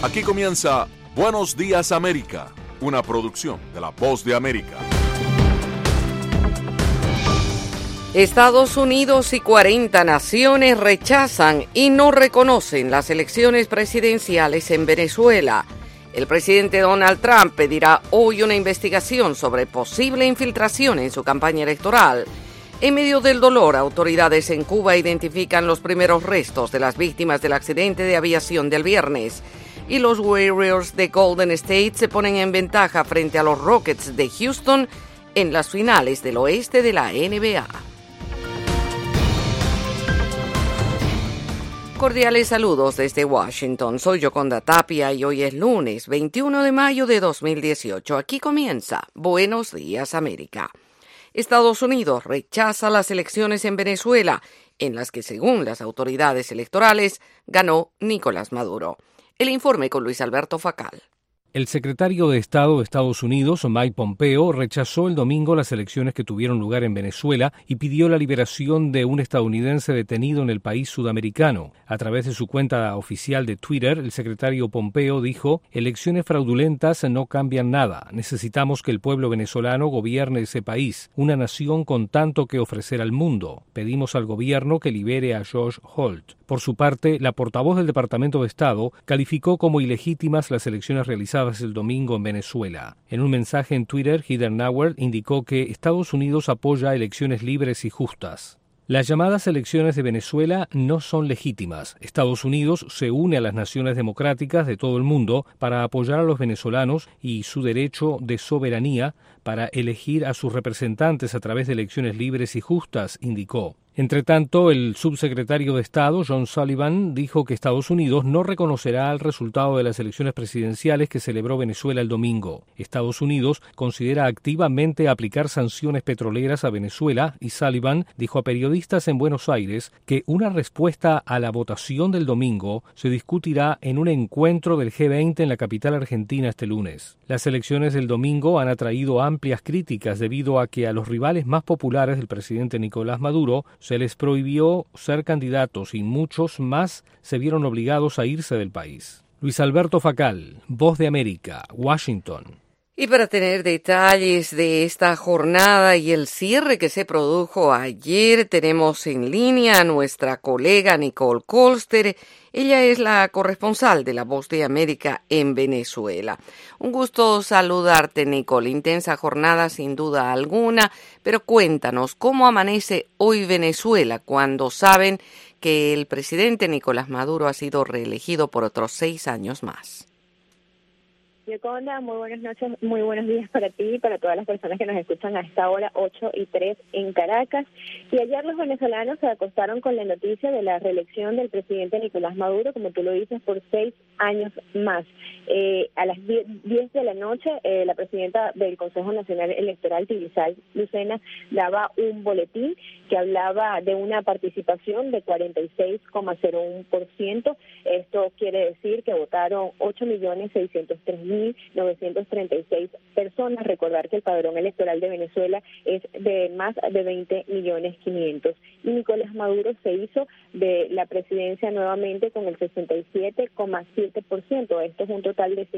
Aquí comienza Buenos Días América, una producción de La Voz de América. Estados Unidos y 40 naciones rechazan y no reconocen las elecciones presidenciales en Venezuela. El presidente Donald Trump pedirá hoy una investigación sobre posible infiltración en su campaña electoral. En medio del dolor, autoridades en Cuba identifican los primeros restos de las víctimas del accidente de aviación del viernes. Y los Warriors de Golden State se ponen en ventaja frente a los Rockets de Houston en las finales del oeste de la NBA. Cordiales saludos desde Washington. Soy Yoconda Tapia y hoy es lunes 21 de mayo de 2018. Aquí comienza Buenos Días América. Estados Unidos rechaza las elecciones en Venezuela, en las que, según las autoridades electorales, ganó Nicolás Maduro. El informe con Luis Alberto Facal. El secretario de Estado de Estados Unidos, Mike Pompeo, rechazó el domingo las elecciones que tuvieron lugar en Venezuela y pidió la liberación de un estadounidense detenido en el país sudamericano. A través de su cuenta oficial de Twitter, el secretario Pompeo dijo: «Elecciones fraudulentas no cambian nada. Necesitamos que el pueblo venezolano gobierne ese país, una nación con tanto que ofrecer al mundo. Pedimos al gobierno que libere a George Holt». Por su parte, la portavoz del Departamento de Estado calificó como ilegítimas las elecciones realizadas el domingo en Venezuela. En un mensaje en Twitter, Heather Nauert indicó que Estados Unidos apoya elecciones libres y justas. Las llamadas elecciones de Venezuela no son legítimas. Estados Unidos se une a las naciones democráticas de todo el mundo para apoyar a los venezolanos y su derecho de soberanía para elegir a sus representantes a través de elecciones libres y justas, indicó. Entre tanto, el subsecretario de Estado, John Sullivan, dijo que Estados Unidos no reconocerá el resultado de las elecciones presidenciales que celebró Venezuela el domingo. Estados Unidos considera activamente aplicar sanciones petroleras a Venezuela y Sullivan dijo a periodistas en Buenos Aires que una respuesta a la votación del domingo se discutirá en un encuentro del G20 en la capital argentina este lunes. Las elecciones del domingo han atraído amplias críticas debido a que a los rivales más populares del presidente Nicolás Maduro se les prohibió ser candidatos y muchos más se vieron obligados a irse del país. Luis Alberto Facal, Voz de América, Washington. Y para tener detalles de esta jornada y el cierre que se produjo ayer, tenemos en línea a nuestra colega Nicole Colster. Ella es la corresponsal de La Voz de América en Venezuela. Un gusto saludarte, Nicole. Intensa jornada sin duda alguna, pero cuéntanos, ¿cómo amanece hoy Venezuela cuando saben que el presidente Nicolás Maduro ha sido reelegido por otros 6 años más? Yoconda, muy buenas noches, muy buenos días para ti y para todas las personas que nos escuchan a esta hora, 8:03 en Caracas. Y ayer los venezolanos se acostaron con la noticia de la reelección del presidente Nicolás Maduro, como tú lo dices, por 6 años más. A las 10 de la noche, la presidenta del Consejo Nacional Electoral, Tibisay Lucena, daba un boletín que hablaba de una participación de 46,01%. Esto quiere decir que votaron 8.603.936 personas. Recordar que el padrón electoral de Venezuela es de más de 20.500.000. Y Nicolás Maduro se hizo de la presidencia nuevamente con el 67,7%. Esto es un total de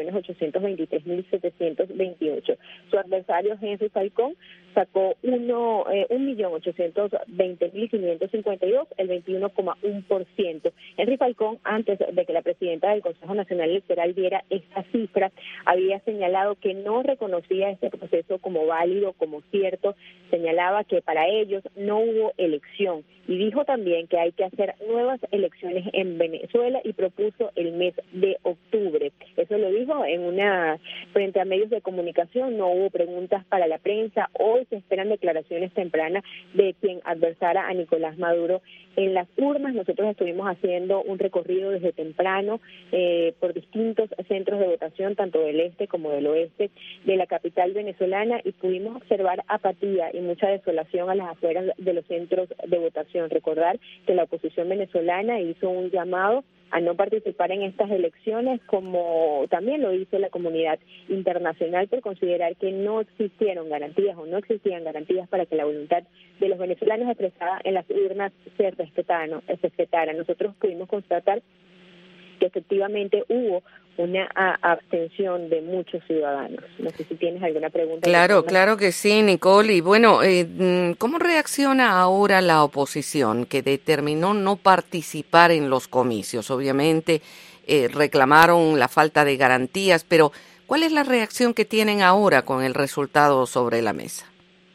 5.823.728. Su adversario, Henry Falcón, sacó 1.820.552, el 21,1%. Henry Falcón, antes de que la presidenta del Consejo Nacional Electoral diera esta cifra, había señalado que no reconocía este proceso como válido, como cierto, señalaba que para ellos no hubo elección y dijo también que hay que hacer nuevas elecciones en Venezuela y propuso el mes de octubre. Eso lo dijo frente a medios de comunicación, no hubo preguntas para la prensa. Hoy se esperan declaraciones tempranas de quien adversara a Nicolás Maduro en las urnas. Nosotros estuvimos haciendo un recorrido desde temprano por distintos centros de votación, tanto del este como del oeste de la capital venezolana, y pudimos observar apatía y mucha desolación a las afueras de los centros de votación. Recordar que la oposición venezolana hizo un llamado a no participar en estas elecciones, como también lo hizo la comunidad internacional, por considerar que no existieron garantías o no existían garantías para que la voluntad de los venezolanos expresada en las urnas se respetara. Nosotros pudimos constatar que efectivamente hubo una abstención de muchos ciudadanos. No sé si tienes alguna pregunta. Claro que sí, Nicole. Y bueno, ¿cómo reacciona ahora la oposición que determinó no participar en los comicios? Obviamente reclamaron la falta de garantías, pero ¿cuál es la reacción que tienen ahora con el resultado sobre la mesa?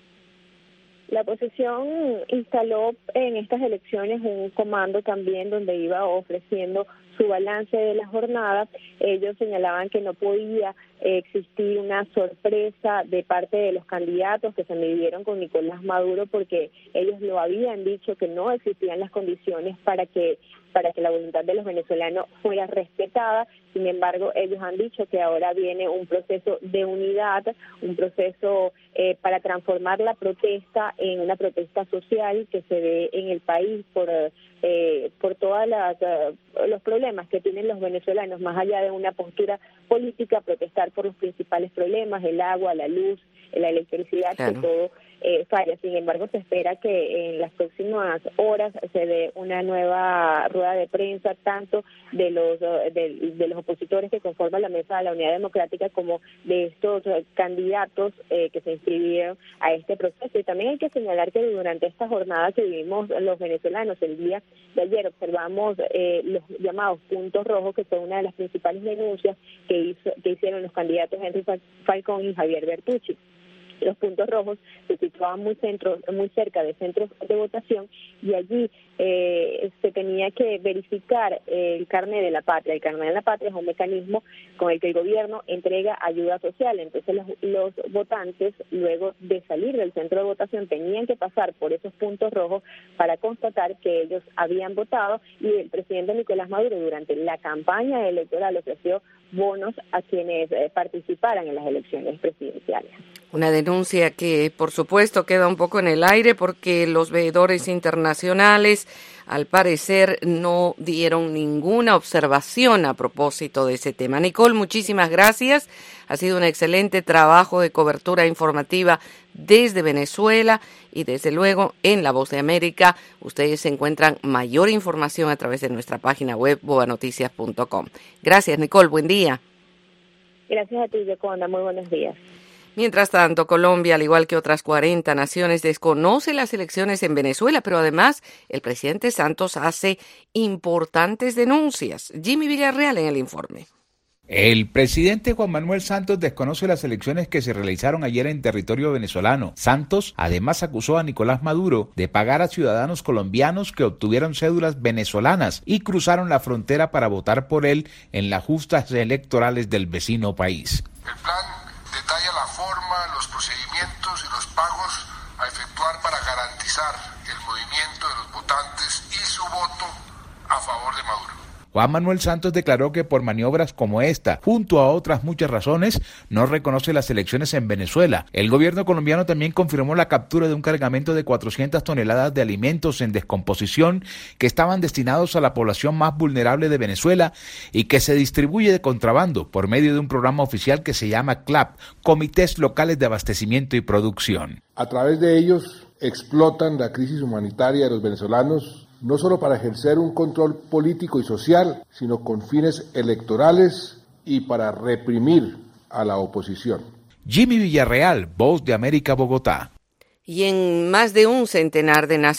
La oposición instaló en estas elecciones un comando también donde iba ofreciendo su balance de la jornada. Ellos señalaban que no podía existir una sorpresa de parte de los candidatos que se midieron con Nicolás Maduro, porque ellos lo habían dicho que no existían las condiciones para que la voluntad de los venezolanos fuera respetada. Sin embargo, ellos han dicho que ahora viene un proceso de unidad, un proceso para transformar la protesta en una protesta social que se ve en el país por todos los problemas que tienen los venezolanos, más allá de una postura política, protestar por los principales problemas, el agua, la luz, la electricidad, claro, que todo falla. Sin embargo, se espera que en las próximas horas se dé una nueva rueda de prensa, tanto de los opositores que conforman la Mesa de la Unidad Democrática como de estos candidatos que se inscribieron a este proceso. Y también hay que señalar que durante esta jornada que vivimos los venezolanos, el día de ayer observamos los llamados puntos rojos, que son una de las principales denuncias que hicieron los candidatos Henry Falcón y Javier Bertucci. Los puntos rojos se situaban muy cerca de centros de votación, y allí se tenía que verificar el carnet de la patria. El carnet de la patria es un mecanismo con el que el gobierno entrega ayuda social. Entonces los votantes, luego de salir del centro de votación, tenían que pasar por esos puntos rojos para constatar que ellos habían votado, y el presidente Nicolás Maduro durante la campaña electoral ofreció bonos a quienes participaran en las elecciones presidenciales. Una denuncia que, por supuesto, queda un poco en el aire porque los veedores internacionales, al parecer, no dieron ninguna observación a propósito de ese tema. Nicole, muchísimas gracias. Ha sido un excelente trabajo de cobertura informativa desde Venezuela y, desde luego, en La Voz de América. Ustedes encuentran mayor información a través de nuestra página web, boanoticias.com. Gracias, Nicole. Buen día. Gracias a ti, Yoconda. Muy buenos días. Mientras tanto, Colombia, al igual que otras 40 naciones, desconoce las elecciones en Venezuela, pero además el presidente Santos hace importantes denuncias. Jimmy Villarreal en el informe. El presidente Juan Manuel Santos desconoce las elecciones que se realizaron ayer en territorio venezolano. Santos además acusó a Nicolás Maduro de pagar a ciudadanos colombianos que obtuvieron cédulas venezolanas y cruzaron la frontera para votar por él en las justas electorales del vecino país. El plan detalla la forma, los procedimientos y los pagos a efectuar para garantizar el movimiento de los votantes y su voto a favor de Maduro. Juan Manuel Santos declaró que por maniobras como esta, junto a otras muchas razones, no reconoce las elecciones en Venezuela. El gobierno colombiano también confirmó la captura de un cargamento de 400 toneladas de alimentos en descomposición que estaban destinados a la población más vulnerable de Venezuela y que se distribuye de contrabando por medio de un programa oficial que se llama CLAP, Comités Locales de Abastecimiento y Producción. A través de ellos explotan la crisis humanitaria de los venezolanos, no solo para ejercer un control político y social, sino con fines electorales y para reprimir a la oposición. Jimmy Villarreal, Voz de América, Bogotá. Y en más de un centenar de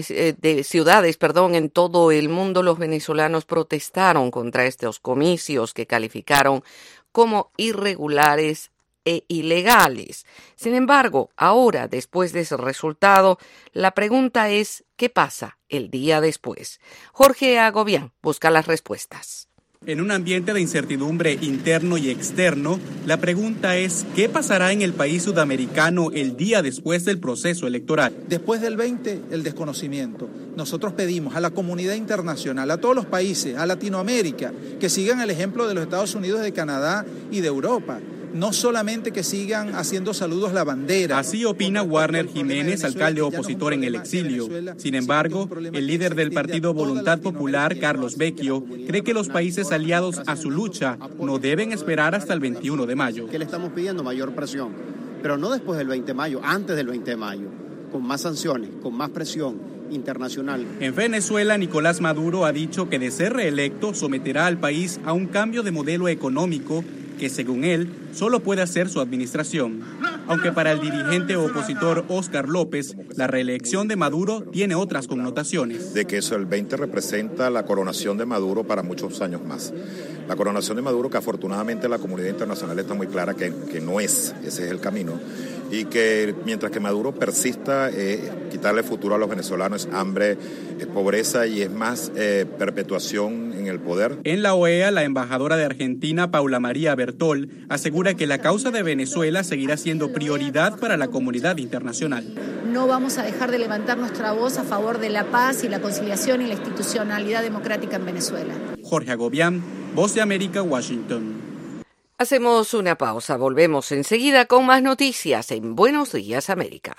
ciudades en todo el mundo, los venezolanos protestaron contra estos comicios que calificaron como irregulares e ilegales. Sin embargo, ahora, después de ese resultado, la pregunta es, ¿qué pasa el día después? Jorge Agobián busca las respuestas. En un ambiente de incertidumbre interno y externo, la pregunta es, ¿qué pasará en el país sudamericano el día después del proceso electoral? Después del 20, el desconocimiento. Nosotros pedimos a la comunidad internacional, a todos los países, a Latinoamérica, que sigan el ejemplo de los Estados Unidos, de Canadá y de Europa. No solamente que sigan haciendo saludos la bandera. Así opina Warner Jiménez, alcalde opositor en el exilio. Sin embargo, el líder del partido Voluntad Popular, Carlos Vecchio, cree que los países aliados a su lucha no deben esperar hasta el 21 de mayo. Que le estamos pidiendo mayor presión, pero no después del 20 de mayo, antes del 20 de mayo, con más sanciones, con más presión internacional. En Venezuela, Nicolás Maduro ha dicho que de ser reelecto someterá al país a un cambio de modelo económico que, según él, solo puede hacer su administración. Aunque para el dirigente opositor Óscar López, la reelección de Maduro tiene otras connotaciones. De que eso el 20 representa la coronación de Maduro para muchos años más. La coronación de Maduro, que afortunadamente la comunidad internacional está muy clara que no es, ese es el camino, y que mientras que Maduro persista, quitarle futuro a los venezolanos es hambre, es pobreza y es más perpetuación en el poder. En la OEA, la embajadora de Argentina, Paula María Bertol, asegura que la causa de Venezuela seguirá siendo prioridad para la comunidad internacional. No vamos a dejar de levantar nuestra voz a favor de la paz y la conciliación y la institucionalidad democrática en Venezuela. Jorge Agobián, Voz de América, Washington. Hacemos una pausa, volvemos enseguida con más noticias en Buenos Días América.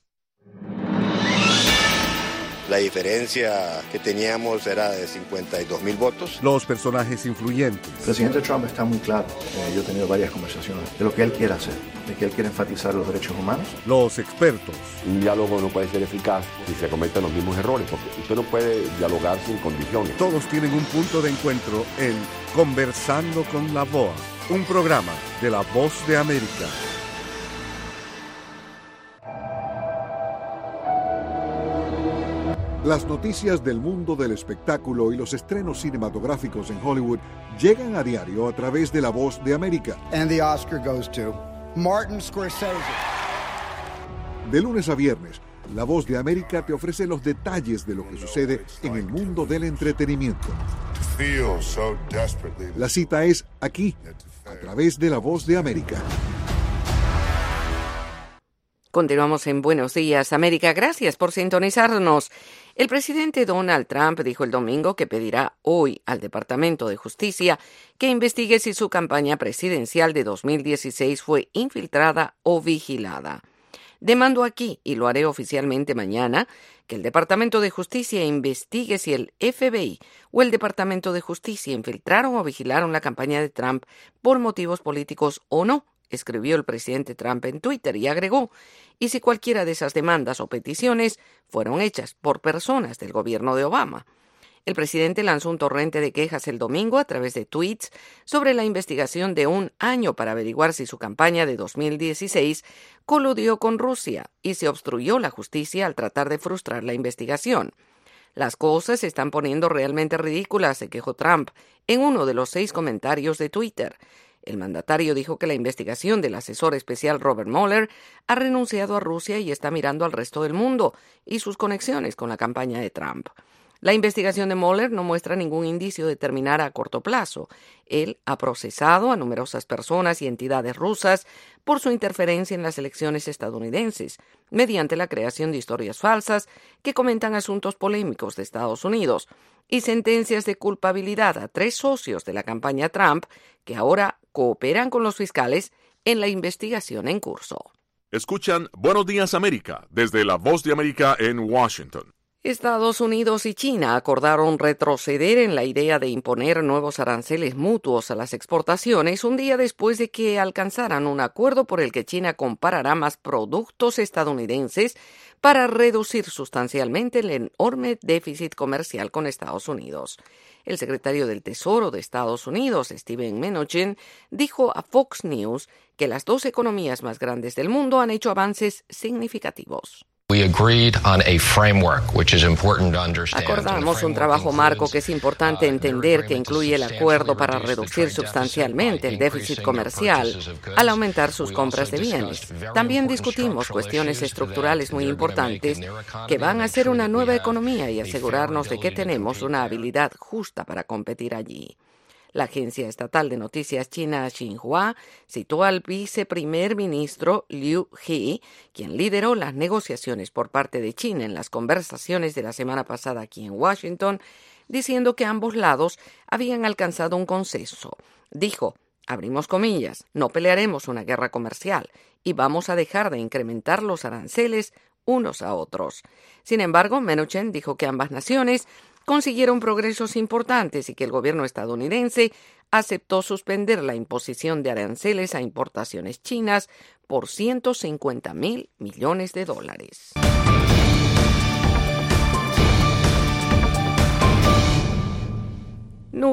La diferencia que teníamos era de 52.000 votos. Los personajes influyentes. El presidente Trump está muy claro. Yo he tenido varias conversaciones de lo que él quiere hacer, de que él quiere enfatizar los derechos humanos. Los expertos. Un diálogo no puede ser eficaz si se cometen los mismos errores, porque usted no puede dialogar sin condiciones. Todos tienen un punto de encuentro en Conversando con la VOA, un programa de La Voz de América. Las noticias del mundo del espectáculo y los estrenos cinematográficos en Hollywood llegan a diario a través de La Voz de América. And the Oscar goes to Martin Scorsese. De lunes a viernes, La Voz de América te ofrece los detalles de lo que sucede en el mundo del entretenimiento. La cita es aquí, a través de La Voz de América. Continuamos en Buenos Días América. Gracias por sintonizarnos. El presidente Donald Trump dijo el domingo que pedirá hoy al Departamento de Justicia que investigue si su campaña presidencial de 2016 fue infiltrada o vigilada. Demando aquí, y lo haré oficialmente mañana, que el Departamento de Justicia investigue si el FBI o el Departamento de Justicia infiltraron o vigilaron la campaña de Trump por motivos políticos o no, escribió el presidente Trump en Twitter y agregó, y si cualquiera de esas demandas o peticiones fueron hechas por personas del gobierno de Obama. El presidente lanzó un torrente de quejas el domingo a través de tweets sobre la investigación de un año para averiguar si su campaña de 2016 coludió con Rusia y se obstruyó la justicia al tratar de frustrar la investigación. Las cosas se están poniendo realmente ridículas, se quejó Trump en uno de los 6 comentarios de Twitter. El mandatario dijo que la investigación del asesor especial Robert Mueller ha renunciado a Rusia y está mirando al resto del mundo y sus conexiones con la campaña de Trump. La investigación de Mueller no muestra ningún indicio de terminar a corto plazo. Él ha procesado a numerosas personas y entidades rusas por su interferencia en las elecciones estadounidenses, mediante la creación de historias falsas que comentan asuntos polémicos de Estados Unidos, y sentencias de culpabilidad a 3 socios de la campaña Trump que ahora cooperan con los fiscales en la investigación en curso. Escuchan Buenos Días América desde La Voz de América en Washington. Estados Unidos y China acordaron retroceder en la idea de imponer nuevos aranceles mutuos a las exportaciones un día después de que alcanzaran un acuerdo por el que China comprará más productos estadounidenses para reducir sustancialmente el enorme déficit comercial con Estados Unidos. El secretario del Tesoro de Estados Unidos, Steven Mnuchin, dijo a Fox News que las 2 economías más grandes del mundo han hecho avances significativos. Acordamos un trabajo marco que es importante entender, que incluye el acuerdo para reducir sustancialmente el déficit comercial al aumentar sus compras de bienes. También discutimos cuestiones estructurales muy importantes que van a hacer una nueva economía y asegurarnos de que tenemos una habilidad justa para competir allí. La agencia estatal de noticias china Xinhua citó al viceprimer ministro Liu He, quien lideró las negociaciones por parte de China en las conversaciones de la semana pasada aquí en Washington, diciendo que ambos lados habían alcanzado un consenso. Dijo, abrimos comillas, no pelearemos una guerra comercial y vamos a dejar de incrementar los aranceles unos a otros. Sin embargo, Mnuchin dijo que ambas naciones consiguieron progresos importantes y que el gobierno estadounidense aceptó suspender la imposición de aranceles a importaciones chinas por $150,000 millones.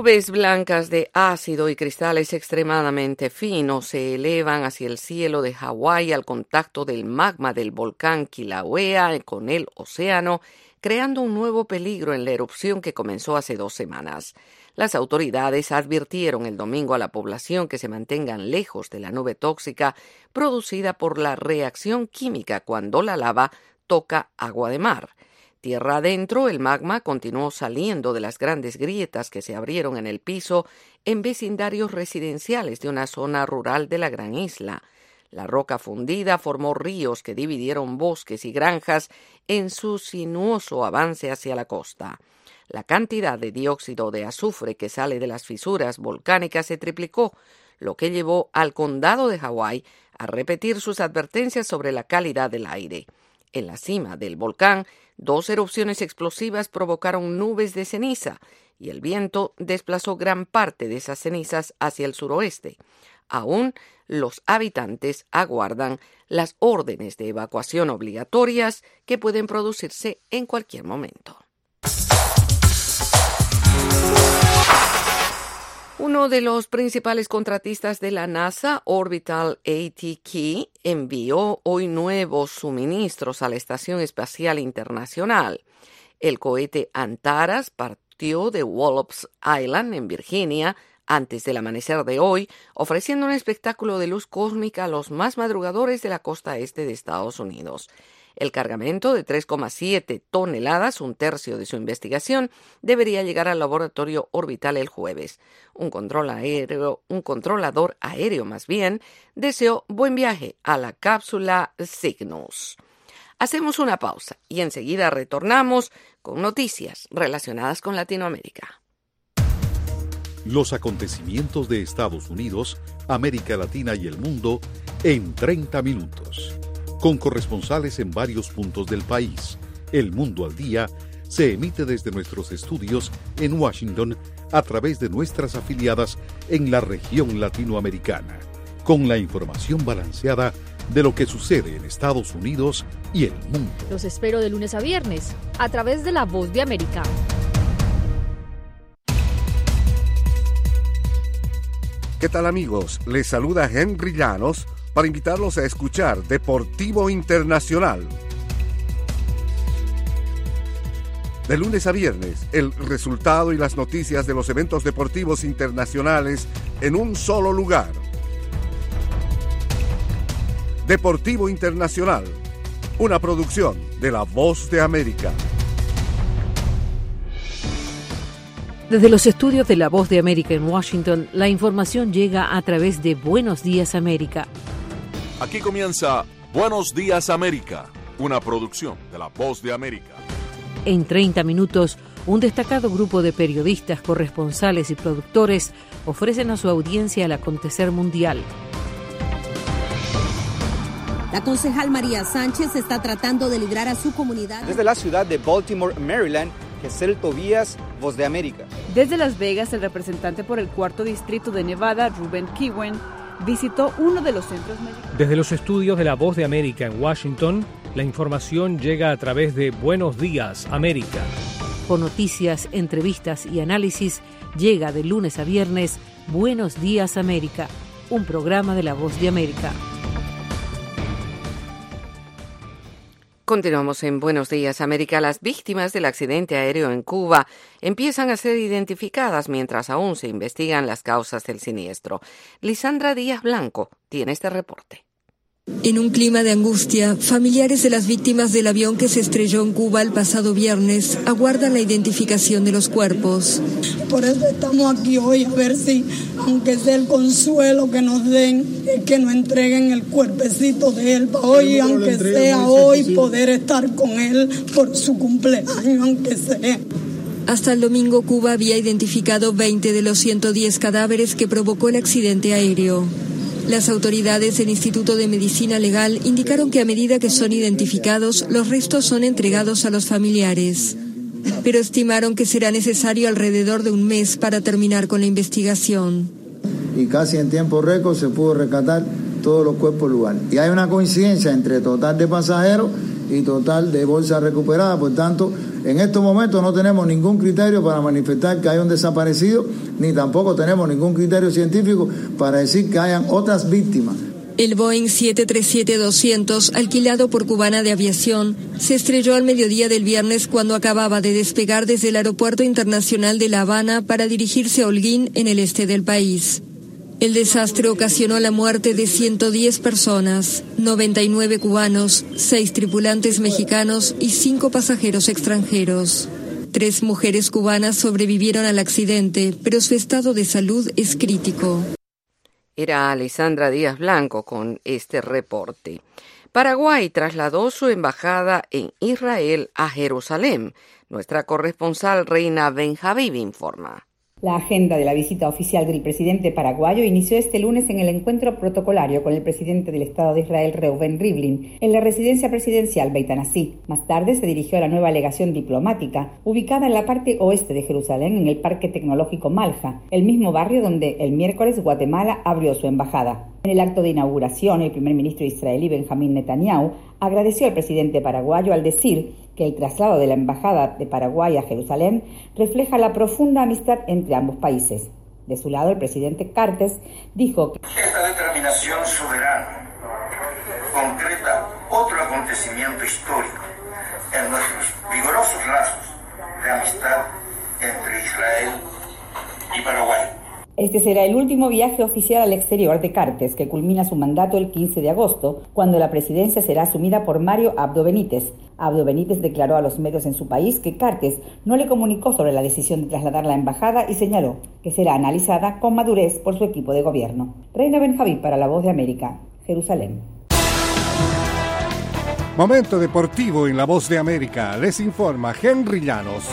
Nubes blancas de ácido y cristales extremadamente finos se elevan hacia el cielo de Hawái al contacto del magma del volcán Kilauea con el océano, creando un nuevo peligro en la erupción que comenzó hace 2 semanas. Las autoridades advirtieron el domingo a la población que se mantengan lejos de la nube tóxica producida por la reacción química cuando la lava toca agua de mar. Tierra adentro, el magma continuó saliendo de las grandes grietas que se abrieron en el piso en vecindarios residenciales de una zona rural de la gran isla. La roca fundida formó ríos que dividieron bosques y granjas en su sinuoso avance hacia la costa. La cantidad de dióxido de azufre que sale de las fisuras volcánicas se triplicó, lo que llevó al condado de Hawái a repetir sus advertencias sobre la calidad del aire. En la cima del volcán, 2 erupciones explosivas provocaron nubes de ceniza y el viento desplazó gran parte de esas cenizas hacia el suroeste. Aún los habitantes aguardan las órdenes de evacuación obligatorias que pueden producirse en cualquier momento. Uno de los principales contratistas de la NASA, Orbital ATK, envió hoy nuevos suministros a la Estación Espacial Internacional. El cohete Antares partió de Wallops Island, en Virginia, antes del amanecer de hoy, ofreciendo un espectáculo de luz cósmica a los más madrugadores de la costa este de Estados Unidos. El cargamento de 3,7 toneladas, 1/3 de su investigación, debería llegar al laboratorio orbital el jueves. Un controlador aéreo deseó buen viaje a la cápsula Cygnus. Hacemos una pausa y enseguida retornamos con noticias relacionadas con Latinoamérica. Los acontecimientos de Estados Unidos, América Latina y el mundo en 30 minutos. Con corresponsales en varios puntos del país. El Mundo al Día se emite desde nuestros estudios en Washington a través de nuestras afiliadas en la región latinoamericana, con la información balanceada de lo que sucede en Estados Unidos y el mundo. Los espero de lunes a viernes a través de La Voz de América. ¿Qué tal, amigos? Les saluda Henry Llanos para invitarlos a escuchar Deportivo Internacional. De lunes a viernes, el resultado y las noticias de los eventos deportivos internacionales en un solo lugar. Deportivo Internacional, una producción de La Voz de América. Desde los estudios de La Voz de América en Washington, la información llega a través de Buenos Días América. Aquí comienza Buenos Días América, una producción de La Voz de América. En 30 minutos, un destacado grupo de periodistas, corresponsales y productores ofrecen a su audiencia el acontecer mundial. La concejal María Sánchez está tratando de liderar a su comunidad. Desde la ciudad de Baltimore, Maryland, Gesell Tobías, Voz de América. Desde Las Vegas, el representante por el 4º distrito de Nevada, Ruben Kiwen, visitó uno de los centros médicos. Desde los estudios de La Voz de América en Washington, la información llega a través de Buenos Días América. Con noticias, entrevistas y análisis, llega de lunes a viernes Buenos Días América, un programa de La Voz de América. Continuamos en Buenos Días América. Las víctimas del accidente aéreo en Cuba empiezan a ser identificadas mientras aún se investigan las causas del siniestro. Lisandra Díaz Blanco tiene este reporte. En un clima de angustia, familiares de las víctimas del avión que se estrelló en Cuba el pasado viernes aguardan la identificación de los cuerpos. Por eso estamos aquí hoy, a ver si, aunque sea el consuelo que nos den, es que nos entreguen el cuerpecito de él para hoy, aunque sea hoy, poder estar con él por su cumpleaños, aunque sea. Hasta el domingo, Cuba había identificado 20 de los 110 cadáveres que provocó el accidente aéreo. Las autoridades del Instituto de Medicina Legal indicaron que a medida que son identificados, los restos son entregados a los familiares. Pero estimaron que será necesario alrededor de un mes para terminar con la investigación. Y casi en tiempo récord se pudo rescatar todos los cuerpos del lugar. Y hay una coincidencia entre total de pasajeros y total de bolsa recuperada, por tanto, En estos momentos no tenemos ningún criterio para manifestar que hay un desaparecido, ni tampoco tenemos ningún criterio científico para decir que hayan otras víctimas. El Boeing 737-200, alquilado por Cubana de Aviación, se estrelló al mediodía del viernes cuando acababa de despegar desde el Aeropuerto Internacional de La Habana para dirigirse a Holguín, en el este del país. El desastre ocasionó la muerte de 110 personas, 99 cubanos, 6 tripulantes mexicanos y 5 pasajeros extranjeros. 3 mujeres cubanas sobrevivieron al accidente, pero su estado de salud es crítico. Era Alessandra Díaz Blanco con este reporte. Paraguay trasladó su embajada en Israel a Jerusalén. Nuestra corresponsal Reina Benjaviv informa. La agenda de la visita oficial del presidente paraguayo inició este lunes en el encuentro protocolario con el presidente del Estado de Israel, Reuven Rivlin, en la residencia presidencial Beit Anasí. Más tarde se dirigió a la nueva legación diplomática, ubicada en la parte oeste de Jerusalén, en el Parque Tecnológico Malha, el mismo barrio donde el miércoles Guatemala abrió su embajada. En el acto de inauguración, el primer ministro israelí Benjamín Netanyahu agradeció al presidente paraguayo al decir que el traslado de la embajada de Paraguay a Jerusalén refleja la profunda amistad entre ambos países. De su lado, el presidente Cartes dijo que esta determinación soberana concreta otro acontecimiento histórico en nuestros vigorosos lazos de amistad entre Israel y Paraguay. Este será el último viaje oficial al exterior de Cartes, que culmina su mandato el 15 de agosto, cuando la presidencia será asumida por Mario Abdo Benítez. Abdo Benítez declaró a los medios en su país que Cartes no le comunicó sobre la decisión de trasladar la embajada y señaló que será analizada con madurez por su equipo de gobierno. Reina Benjaviv para La Voz de América, Jerusalén. Momento deportivo en La Voz de América. Les informa Henry Llanos.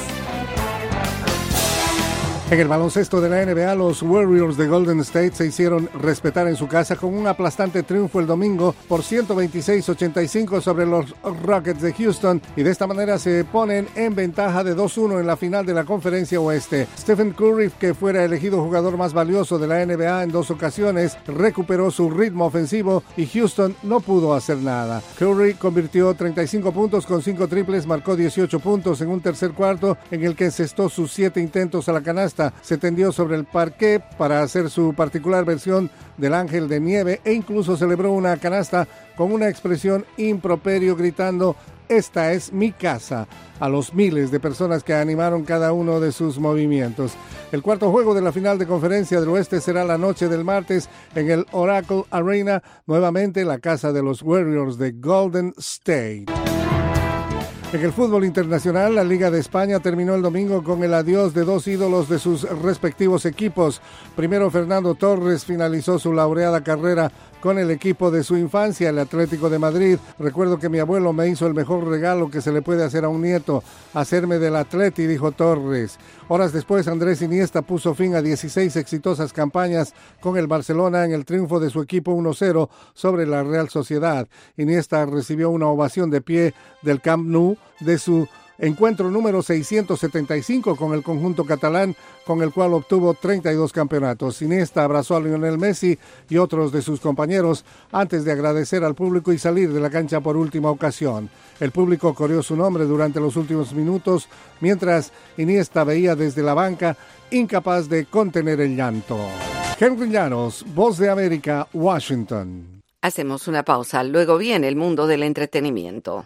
En el baloncesto de la NBA, los Warriors de Golden State se hicieron respetar en su casa con un aplastante triunfo el domingo por 126-85 sobre los Rockets de Houston, y de esta manera se ponen en ventaja de 2-1 en la final de la Conferencia Oeste. Stephen Curry, que fuera elegido jugador más valioso de la NBA en 2 ocasiones, recuperó su ritmo ofensivo y Houston no pudo hacer nada. Curry convirtió 35 puntos con 5 triples, marcó 18 puntos en un tercer cuarto en el que encestó sus 7 intentos a la canasta. Se tendió sobre el parqué para hacer su particular versión del ángel de nieve e incluso celebró una canasta con una expresión improperio gritando "Esta es mi casa" a los miles de personas que animaron cada uno de sus movimientos. El cuarto juego de la final de Conferencia del Oeste será la noche del martes en el Oracle Arena, nuevamente la casa de los Warriors de Golden State. En el fútbol internacional, la Liga de España terminó el domingo con el adiós de 2 ídolos de sus respectivos equipos. Primero, Fernando Torres finalizó su laureada carrera con el equipo de su infancia, el Atlético de Madrid. Recuerdo que mi abuelo me hizo el mejor regalo que se le puede hacer a un nieto, hacerme del Atleti, dijo Torres. Horas después, Andrés Iniesta puso fin a 16 exitosas campañas con el Barcelona en el triunfo de su equipo 1-0 sobre la Real Sociedad. Iniesta recibió una ovación de pie del Camp Nou de su encuentro número 675 con el conjunto catalán, con el cual obtuvo 32 campeonatos. Iniesta abrazó a Lionel Messi y otros de sus compañeros antes de agradecer al público y salir de la cancha por última ocasión. El público coreó su nombre durante los últimos minutos, mientras Iniesta veía desde la banca, incapaz de contener el llanto. Henry Llanos, Voz de América, Washington. Hacemos una pausa, luego viene el mundo del entretenimiento.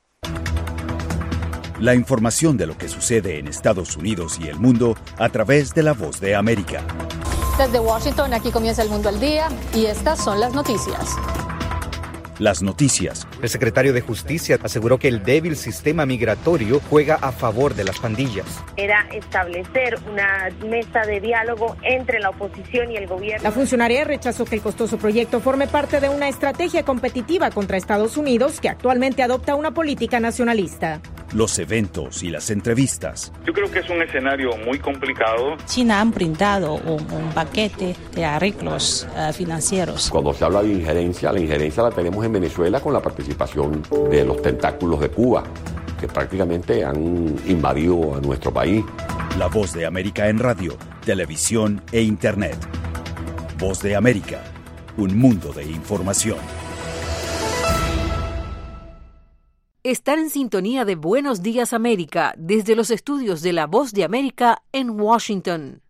La información de lo que sucede en Estados Unidos y el mundo a través de La Voz de América. Desde Washington, aquí comienza El Mundo al Día y estas son las noticias. Las noticias. El secretario de Justicia aseguró que el débil sistema migratorio juega a favor de las pandillas. Era establecer una mesa de diálogo entre la oposición y el gobierno. La funcionaria rechazó que el costoso proyecto forme parte de una estrategia competitiva contra Estados Unidos, que actualmente adopta una política nacionalista. Los eventos y las entrevistas. Yo creo que es un escenario muy complicado. China han brindado un paquete de arreglos financieros. Cuando se habla de injerencia, la injerencia la tenemos en Venezuela con la participación de los tentáculos de Cuba, que prácticamente han invadido a nuestro país. La Voz de América en radio, televisión e internet. Voz de América, un mundo de información. Están en sintonía de Buenos Días América desde los estudios de La Voz de América en Washington.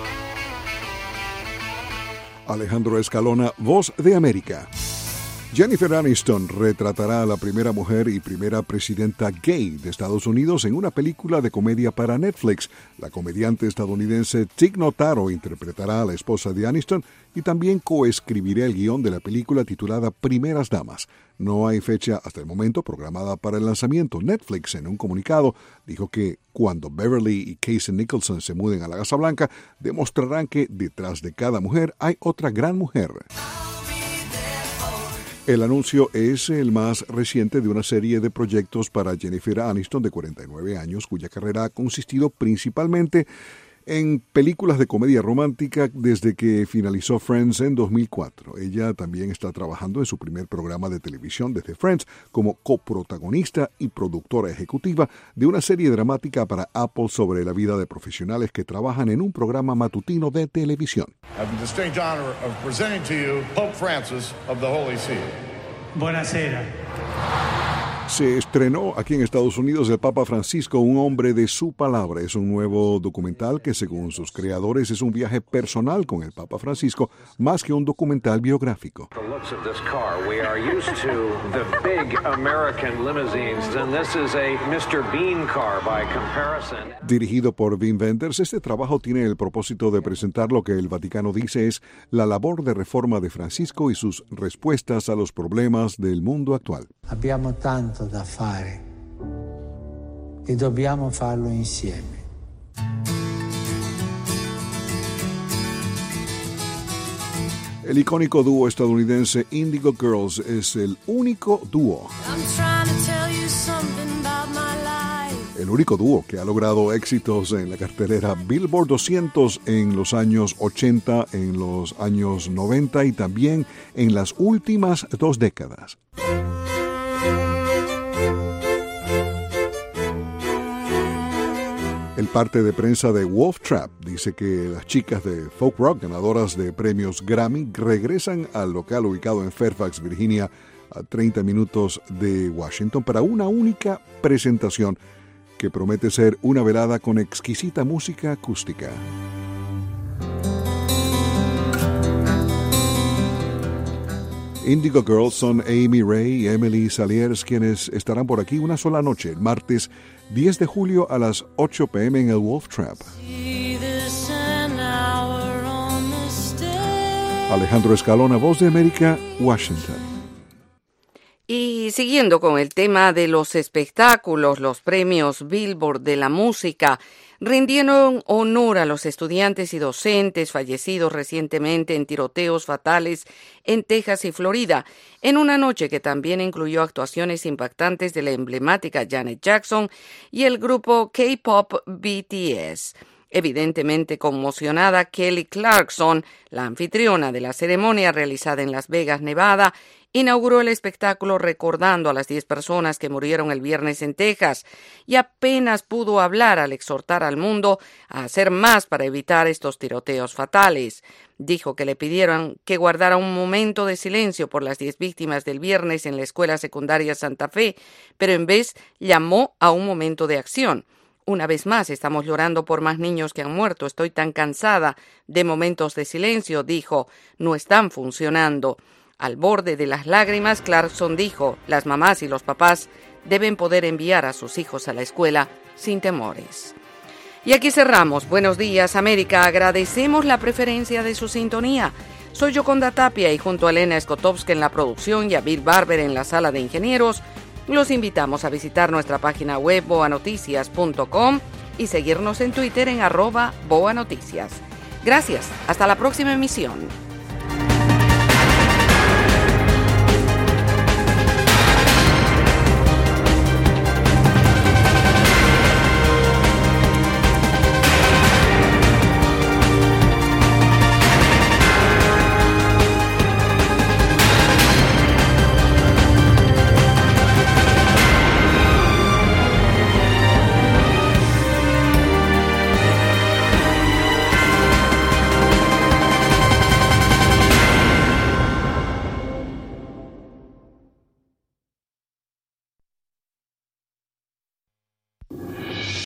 Alejandro Escalona, Voz de América. Jennifer Aniston retratará a la primera mujer y primera presidenta gay de Estados Unidos en una película de comedia para Netflix. La comediante estadounidense Tig Notaro interpretará a la esposa de Aniston y también coescribirá el guión de la película titulada Primeras Damas. No hay fecha hasta el momento programada para el lanzamiento. Netflix, en un comunicado, dijo que cuando Beverly y Casey Nicholson se muden a la Casa Blanca, demostrarán que detrás de cada mujer hay otra gran mujer. El anuncio es el más reciente de una serie de proyectos para Jennifer Aniston, de 49 años, cuya carrera ha consistido principalmente en películas de comedia romántica desde que finalizó Friends en 2004. Ella también está trabajando en su primer programa de televisión desde Friends como coprotagonista y productora ejecutiva de una serie dramática para Apple sobre la vida de profesionales que trabajan en un programa matutino de televisión. I have the distinct honor of presenting to you Pope Francis of the Holy See. Buonasera. Se estrenó aquí en Estados Unidos El Papa Francisco, un hombre de su palabra. Es un nuevo documental que, según sus creadores, es un viaje personal con el Papa Francisco, más que un documental biográfico. Dirigido por Wim Wenders, este trabajo tiene el propósito de presentar lo que el Vaticano dice es la labor de reforma de Francisco y sus respuestas a los problemas del mundo actual. Abbiamo tanto da fare e dobbiamo farlo insieme. El icónico dúo estadounidense Indigo Girls es el único dúo. El único dúo que ha logrado éxitos en la cartelera Billboard 200 en los años 80, en los años 90 y también en las últimas 2 décadas. El parte de prensa de Wolf Trap dice que las chicas de folk rock, ganadoras de premios Grammy, regresan al local ubicado en Fairfax, Virginia, a 30 minutos de Washington, para una única presentación que promete ser una velada con exquisita música acústica. Indigo Girls son Amy Ray y Emily Saliers, quienes estarán por aquí una sola noche, el martes 10 de julio a las 8 p.m. en el Wolf Trap. Alejandro Escalona, Voz de América, Washington. Y siguiendo con el tema de los espectáculos, los premios Billboard de la música rindieron honor a los estudiantes y docentes fallecidos recientemente en tiroteos fatales en Texas y Florida, en una noche que también incluyó actuaciones impactantes de la emblemática Janet Jackson y el grupo K-pop BTS. Evidentemente conmocionada, Kelly Clarkson, la anfitriona de la ceremonia realizada en Las Vegas, Nevada, inauguró el espectáculo recordando a las 10 personas que murieron el viernes en Texas y apenas pudo hablar al exhortar al mundo a hacer más para evitar estos tiroteos fatales. Dijo que le pidieron que guardara un momento de silencio por las 10 víctimas del viernes en la escuela secundaria Santa Fe, pero en vez llamó a un momento de acción. Una vez más, estamos llorando por más niños que han muerto. Estoy tan cansada de momentos de silencio, dijo. No están funcionando. Al borde de las lágrimas, Clarkson dijo, las mamás y los papás deben poder enviar a sus hijos a la escuela sin temores. Y aquí cerramos. Buenos días, América. Agradecemos la preferencia de su sintonía. Soy Yoconda Tapia y junto a Elena Skotowska en la producción y a Bill Barber en la sala de ingenieros, los invitamos a visitar nuestra página web boanoticias.com y seguirnos en Twitter en @boanoticias. Gracias. Hasta la próxima emisión.